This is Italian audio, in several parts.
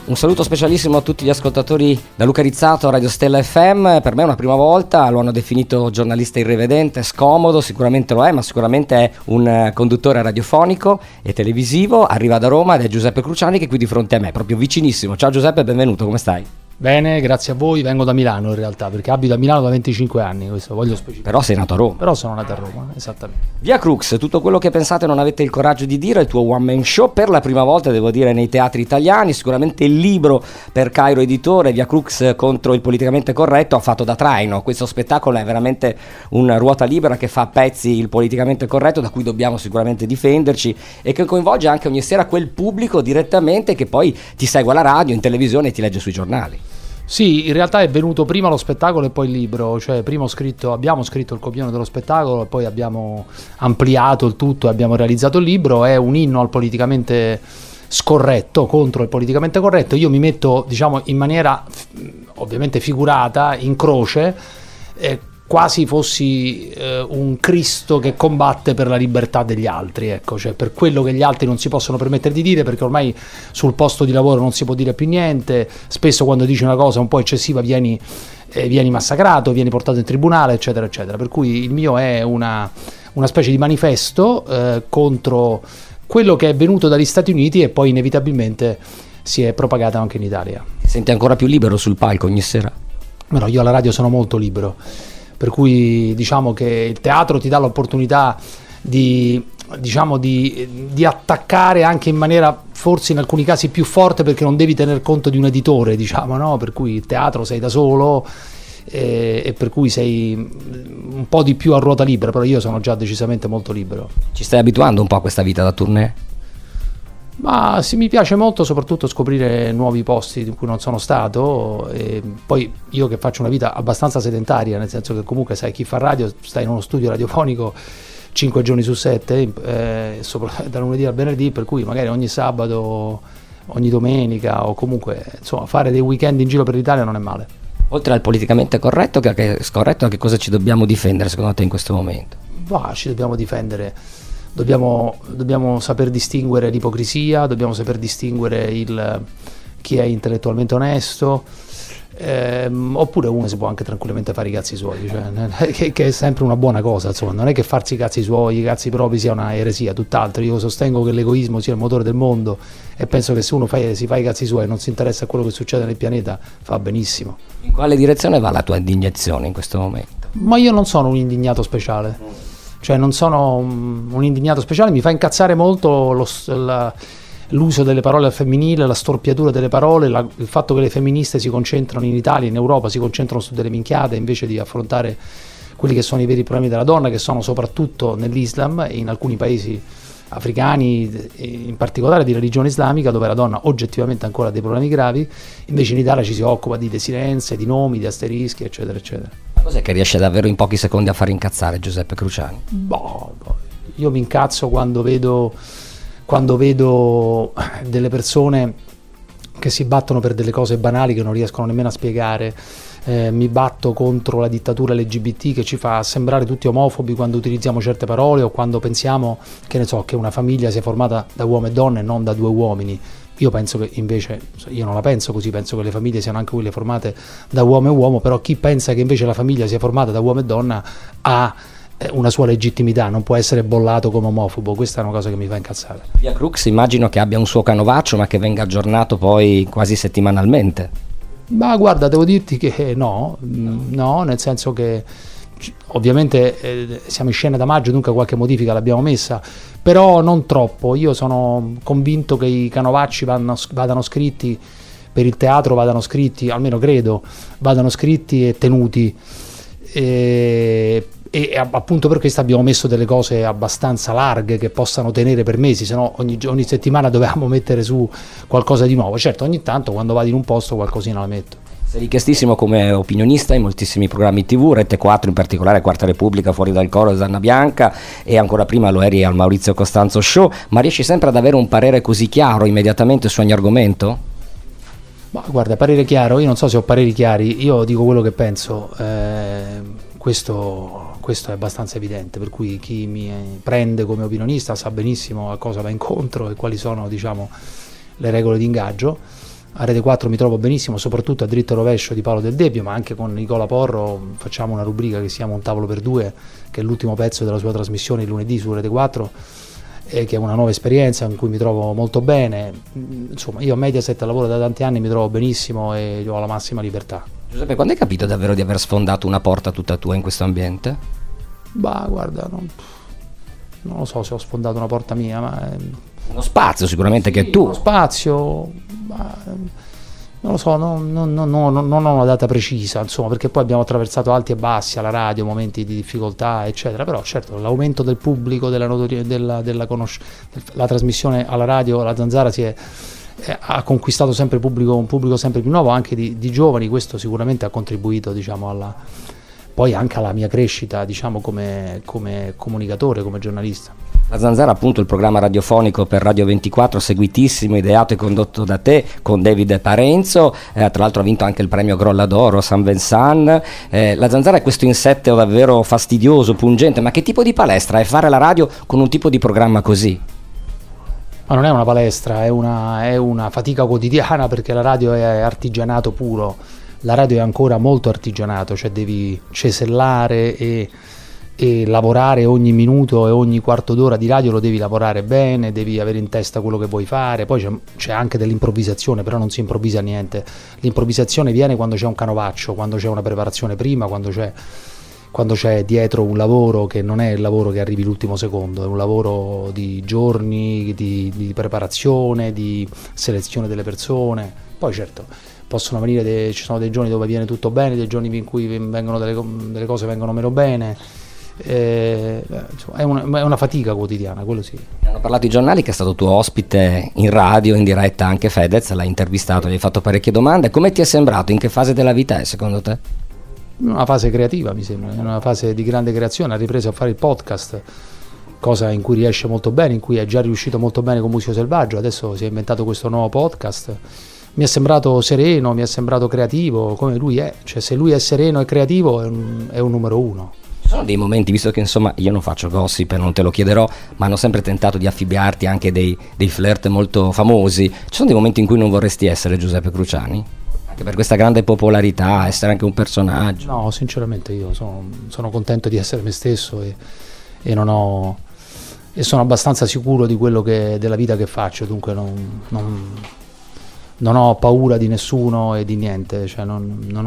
Un saluto specialissimo a tutti gli ascoltatori da Luca Rizzato, Radio Stella FM. Per me è una prima volta, lo hanno definito giornalista irrivedente, scomodo, sicuramente lo è, ma sicuramente è un conduttore radiofonico e televisivo. Arriva da Roma ed è Giuseppe Cruciani, che è qui di fronte a me, proprio vicinissimo. Ciao Giuseppe, benvenuto, come stai? Bene, grazie a voi. Vengo da Milano in realtà, perché abito a Milano da 25 anni, questo voglio specificare. Però sei nato a Roma. Però sono nato a Roma, esattamente. Via Crux, tutto quello che pensate non avete il coraggio di dire, il tuo one man show per la prima volta, devo dire, nei teatri italiani. Sicuramente il libro per Cairo Editore, Via Crux contro il politicamente corretto, ha fatto da traino. Questo spettacolo è veramente una ruota libera che fa a pezzi il politicamente corretto, da cui dobbiamo sicuramente difenderci, e che coinvolge anche ogni sera quel pubblico direttamente che poi ti segue alla radio, in televisione e ti legge sui giornali. Sì, in realtà è venuto prima lo spettacolo e poi il libro, cioè prima abbiamo scritto il copione dello spettacolo e poi abbiamo ampliato il tutto e abbiamo realizzato il libro. È un inno al politicamente scorretto, contro il politicamente corretto. Io mi metto, diciamo, in maniera ovviamente figurata, in croce, quasi fossi un Cristo che combatte per la libertà degli altri, ecco, cioè per quello che gli altri non si possono permettere di dire, perché ormai sul posto di lavoro non si può dire più niente, spesso quando dici una cosa un po' eccessiva vieni massacrato, vieni portato in tribunale, eccetera eccetera, per cui il mio è una specie di manifesto contro quello che è venuto dagli Stati Uniti e poi inevitabilmente si è propagato anche in Italia. Ti senti ancora più libero sul palco ogni sera? No, io alla radio sono molto libero, per cui diciamo che il teatro ti dà l'opportunità di attaccare anche in maniera forse in alcuni casi più forte, perché non devi tener conto di un editore, diciamo, no? Per cui il teatro sei da solo e per cui sei un po' di più a ruota libera, però io sono già decisamente molto libero. Ci stai abituando un po' a questa vita da tournée? Ma sì, mi piace molto soprattutto scoprire nuovi posti in cui non sono stato, e poi io che faccio una vita abbastanza sedentaria, nel senso che comunque sai, chi fa radio sta in uno studio radiofonico 5 giorni su 7, da lunedì al venerdì, per cui magari ogni sabato, ogni domenica, o comunque insomma fare dei weekend in giro per l'Italia non è male. Oltre al politicamente corretto, che è scorretto, a che cosa ci dobbiamo difendere secondo te in questo momento? Ci dobbiamo difendere. Dobbiamo saper distinguere l'ipocrisia, dobbiamo saper distinguere chi è intellettualmente onesto, oppure uno si può anche tranquillamente fare i cazzi suoi, cioè, che è sempre una buona cosa, insomma. Non è che farsi i cazzi suoi, i cazzi propri sia una eresia, tutt'altro. Io sostengo che l'egoismo sia il motore del mondo e penso che se uno si fa i cazzi suoi e non si interessa a quello che succede nel pianeta, fa benissimo. In quale direzione va la tua indignazione in questo momento? Ma io non sono un indignato speciale. Cioè non sono un indignato speciale, mi fa incazzare molto l'uso delle parole al femminile, la storpiatura delle parole, il fatto che le femministe si concentrano in Italia, in Europa, si concentrano su delle minchiate invece di affrontare quelli che sono i veri problemi della donna, che sono soprattutto nell'Islam e in alcuni paesi africani, in particolare di religione islamica, dove la donna oggettivamente ancora ha dei problemi gravi. Invece in Italia ci si occupa di desidenze, di nomi, di asterischi, eccetera eccetera. Cos'è che riesce davvero in pochi secondi a far incazzare Giuseppe Cruciani? Io mi incazzo quando vedo delle persone che si battono per delle cose banali che non riescono nemmeno a spiegare. Mi batto contro la dittatura LGBT che ci fa sembrare tutti omofobi quando utilizziamo certe parole, o quando pensiamo che una famiglia sia formata da uomo e donna e non da due uomini. Io penso che invece, io non la penso così, penso che le famiglie siano anche quelle formate da uomo e uomo, però chi pensa che invece la famiglia sia formata da uomo e donna ha una sua legittimità, non può essere bollato come omofobo. Questa è una cosa che mi fa incazzare. Via Crux immagino che abbia un suo canovaccio, ma che venga aggiornato poi quasi settimanalmente. Ma guarda, devo dirti che no, nel senso che ovviamente siamo in scena da maggio, dunque qualche modifica l'abbiamo messa, però non troppo. Io sono convinto che i canovacci vadano scritti, per il teatro vadano scritti, almeno credo, vadano scritti e tenuti, e appunto per questo abbiamo messo delle cose abbastanza larghe che possano tenere per mesi, se no ogni settimana dovevamo mettere su qualcosa di nuovo. Certo, ogni tanto quando vado in un posto qualcosina la metto. Sei richiestissimo come opinionista in moltissimi programmi TV, Rete 4 in particolare, Quarta Repubblica, Fuori dal coro, Zanna Bianca, e ancora prima lo eri al Maurizio Costanzo Show, ma riesci sempre ad avere un parere così chiaro immediatamente su ogni argomento? Ma guarda, parere chiaro, io non so se ho pareri chiari, io dico quello che penso, questo è abbastanza evidente, per cui chi mi prende come opinionista sa benissimo a cosa va incontro e quali sono, diciamo, le regole di ingaggio. A Rete 4 mi trovo benissimo, soprattutto a Dritto e Rovescio di Paolo Del Debbio, ma anche con Nicola Porro facciamo una rubrica che si chiama Un tavolo per due, che è l'ultimo pezzo della sua trasmissione il lunedì su Rete 4, che è una nuova esperienza in cui mi trovo molto bene. Insomma, io a Mediaset lavoro da tanti anni, mi trovo benissimo e ho la massima libertà. Giuseppe, quando hai capito davvero di aver sfondato una porta tutta tua in questo ambiente? Bah, guarda, non lo so se ho sfondato una porta mia, ma... Uno spazio sicuramente, sì, che tu... Uno spazio, non lo so, non ho una data precisa, insomma, perché poi abbiamo attraversato alti e bassi alla radio, momenti di difficoltà, eccetera, però certo l'aumento del pubblico, della la trasmissione alla radio, la Zanzara ha conquistato sempre un pubblico sempre più nuovo, anche di giovani, questo sicuramente ha contribuito, diciamo, poi anche alla mia crescita, diciamo, come comunicatore, come giornalista. La Zanzara, appunto, il programma radiofonico per Radio 24, seguitissimo, ideato e condotto da te con David Parenzo, tra l'altro ha vinto anche il premio Grolla d'Oro San Vincent. La Zanzara è questo insetto davvero fastidioso, pungente, ma che tipo di palestra è fare la radio con un tipo di programma così? Ma non è una palestra, è una fatica quotidiana, perché la radio è artigianato puro, la radio è ancora molto artigianato, cioè devi cesellare e lavorare ogni minuto e ogni quarto d'ora di radio, lo devi lavorare bene, devi avere in testa quello che vuoi fare, poi c'è anche dell'improvvisazione, però non si improvvisa niente, l'improvvisazione viene quando c'è un canovaccio, quando c'è una preparazione prima, quando c'è dietro un lavoro che non è il lavoro che arrivi l'ultimo secondo, è un lavoro di giorni, di preparazione, di selezione delle persone. Poi certo possono venire ci sono dei giorni dove viene tutto bene, dei giorni in cui vengono delle cose vengono meno bene. Insomma, è una fatica quotidiana, quello sì. Hanno parlato i giornali che è stato tuo ospite in radio, in diretta anche Fedez, l'ha intervistato, gli hai fatto parecchie domande. Come ti è sembrato? In che fase della vita è secondo te? Una fase creativa, mi sembra, una fase di grande creazione, ha ripreso a fare il podcast, cosa in cui riesce molto bene, in cui è già riuscito molto bene con Museo Selvaggio, adesso si è inventato questo nuovo podcast. Mi è sembrato sereno, mi è sembrato creativo, come lui è, cioè se lui è sereno e creativo è un numero uno. Ci sono dei momenti, visto che insomma io non faccio gossip e non te lo chiederò, ma hanno sempre tentato di affibbiarti anche dei flirt molto famosi, ci sono dei momenti in cui non vorresti essere Giuseppe Cruciani? Anche per questa grande popolarità, essere anche un personaggio. No, sinceramente io sono contento di essere me stesso e sono abbastanza sicuro di quello della vita che faccio, dunque non ho paura di nessuno e di niente, cioè non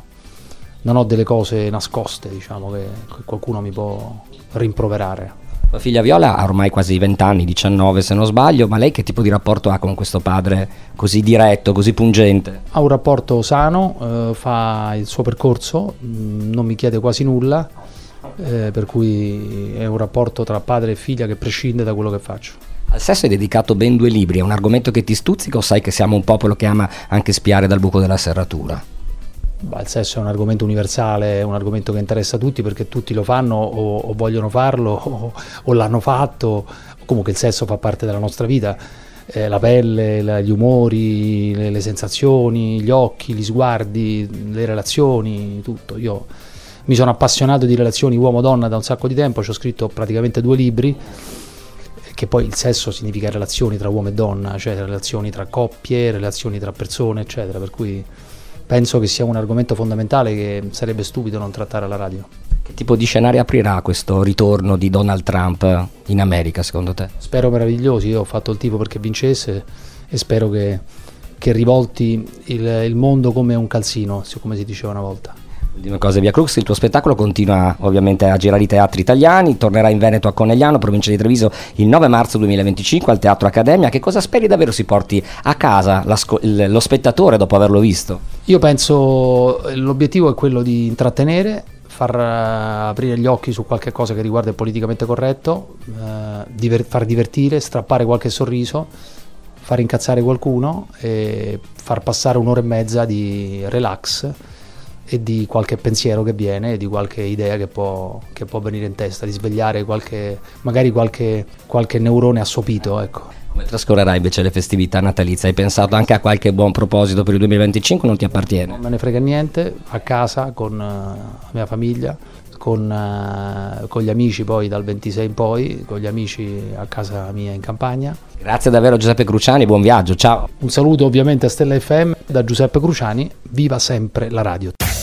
ho delle cose nascoste, diciamo, che qualcuno mi può rimproverare. Tua figlia Viola ha ormai quasi 20 anni, 19 se non sbaglio, ma lei che tipo di rapporto ha con questo padre così diretto, così pungente? Ha un rapporto sano, fa il suo percorso, non mi chiede quasi nulla, per cui è un rapporto tra padre e figlia che prescinde da quello che faccio. Al sesso hai dedicato ben 2 libri, è un argomento che ti stuzzica o sai che siamo un popolo che ama anche spiare dal buco della serratura? Il sesso è un argomento universale, è un argomento che interessa a tutti perché tutti lo fanno o vogliono farlo o l'hanno fatto, comunque il sesso fa parte della nostra vita, la pelle, gli umori, le sensazioni, gli occhi, gli sguardi, le relazioni, tutto. Io mi sono appassionato di relazioni uomo-donna da un sacco di tempo, ci ho scritto praticamente 2 libri, che poi il sesso significa relazioni tra uomo e donna, cioè relazioni tra coppie, relazioni tra persone, eccetera, per cui penso che sia un argomento fondamentale che sarebbe stupido non trattare alla radio. Che tipo di scenari aprirà questo ritorno di Donald Trump in America, secondo te? Spero meravigliosi, io ho fatto il tifo perché vincesse e spero che rivolti il mondo come un calzino, come si diceva una volta. Ultime cose, Via Crux, il tuo spettacolo continua ovviamente a girare i teatri italiani, tornerà in Veneto a Conegliano, provincia di Treviso, il 9 marzo 2025 al Teatro Accademia. Che cosa speri davvero si porti a casa lo spettatore dopo averlo visto? Io penso l'obiettivo è quello di intrattenere, far aprire gli occhi su qualche cosa che riguarda il politicamente corretto, far divertire, strappare qualche sorriso, far incazzare qualcuno e far passare 1 ora e mezza di relax e di qualche pensiero che viene, di qualche idea che può venire in testa, di svegliare magari qualche neurone assopito, ecco. Come trascorrerai invece le festività natalizie? Hai pensato anche a qualche buon proposito per il 2025 o non ti appartiene? Non me ne frega niente, a casa con la mia famiglia, con gli amici poi dal 26 in poi, con gli amici a casa mia in campagna. Grazie davvero Giuseppe Cruciani, buon viaggio, ciao. Un saluto ovviamente a Stella FM da Giuseppe Cruciani, viva sempre la radio.